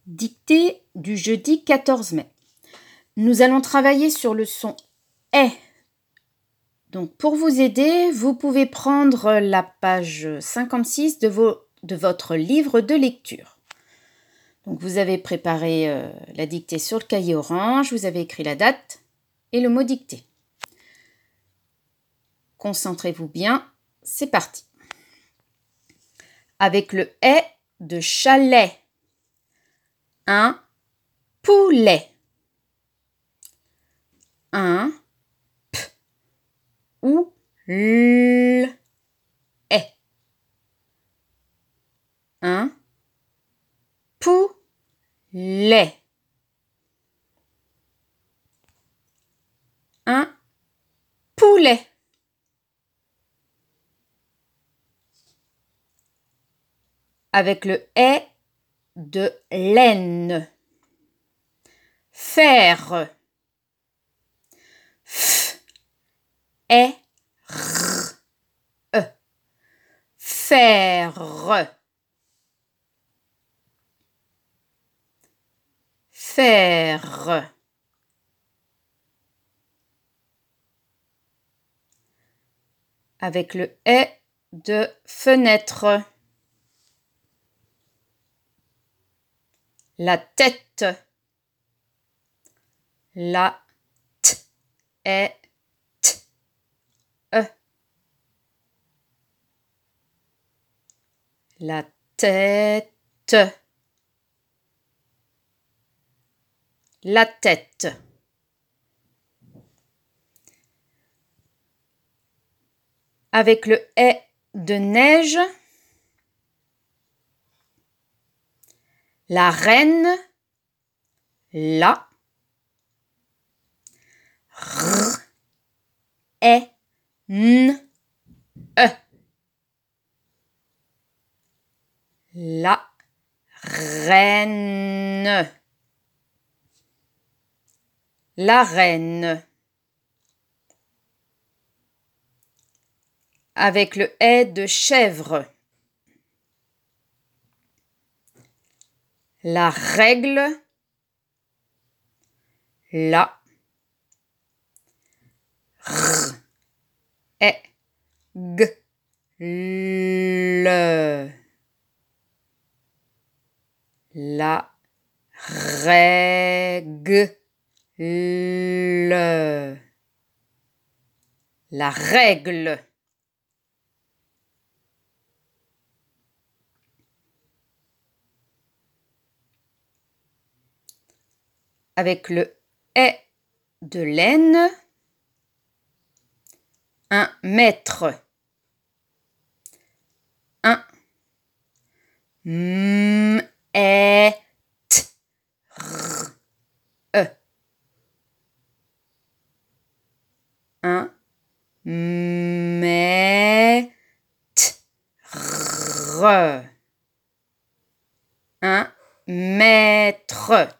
Dictée du jeudi 14 mai. Nous allons travailler sur le son « est ». Donc, pour vous aider, vous pouvez prendre la page 56 de votre livre de lecture. Donc, vous avez préparé la dictée sur le cahier orange, vous avez écrit la date et le mot dicté. Concentrez-vous bien, c'est parti. Avec le « est » de chalet. Un poulet. Un p ou l est. Un poulet. Un poulet. Avec le est de laine. Faire. F, est, r, e. Faire. Faire. Avec le est de fenêtre. La tête. La t est t e. La tête. La tête. Avec le est de neige. La reine. La. R, est, n, e. La reine. La reine. Avec le est de chèvre. La règle. La. R, est, g, le. La règle. La règle. Avec le est de laine. Un mètre. Un m, est, r, e. Un mètre. Un mètre.